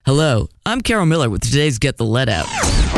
Hello, I'm Carol Miller with today's Get the Lead Out.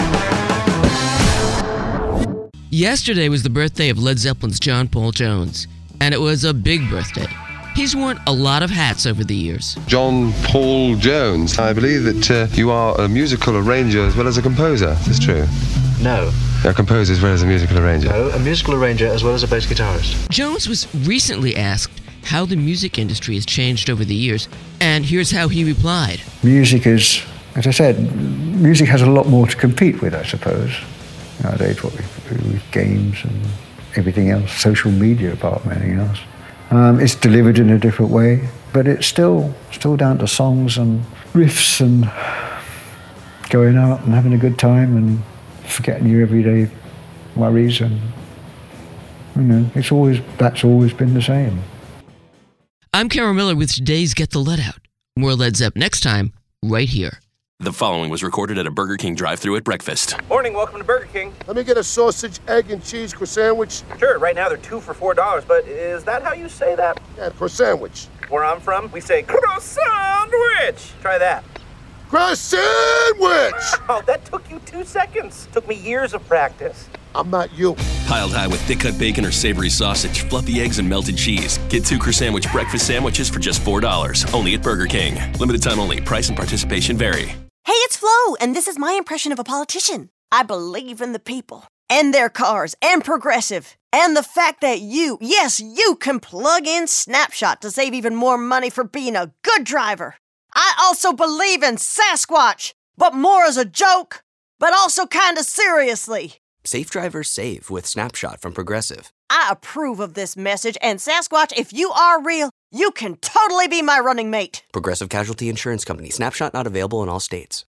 Yesterday was the birthday of Led Zeppelin's John Paul Jones, and it was a big birthday. He's worn a lot of hats over the years. John Paul Jones, I believe that you are a musical arranger as well as a composer. Is this true? No. A composer as well as a musical arranger? No, a musical arranger as well as a bass guitarist. Jones was recently asked how the music industry has changed over the years, and here's how he replied. Music is, as I said, music has a lot more to compete with, I suppose. Nowadays, what we do with games and everything else, social media apart from anything else. It's delivered in a different way, but it's still down to songs and riffs and going out and having a good time and forgetting your everyday worries, and that's always been the same. I'm Carol Miller with today's Get the Lead Out. More Led Zepp next time, right here. The following was recorded at a Burger King drive-thru at breakfast. Morning, welcome to Burger King. Let me get a sausage, egg, and cheese croissant. Sure, right now they're 2 for $4, but is that how you say that? Yeah, croissant. Where I'm from, we say croissant. Try that. Croissant. Oh, that took you 2 seconds. Took me years of practice. I'm not you. Piled high with thick-cut bacon or savory sausage, fluffy eggs, and melted cheese. Get 2 croissant breakfast sandwiches for just $4, only at Burger King. Limited time only. Price and participation vary. Hey, it's Flo, and this is my impression of a politician. I believe in the people, and their cars, and Progressive, and the fact that you can plug in Snapshot to save even more money for being a good driver. I also believe in Sasquatch, but more as a joke, but also kinda seriously. Safe drivers save with Snapshot from Progressive. I approve of this message, and Sasquatch, if you are real, you can totally be my running mate. Progressive Casualty Insurance Company. Snapshot not available in all states.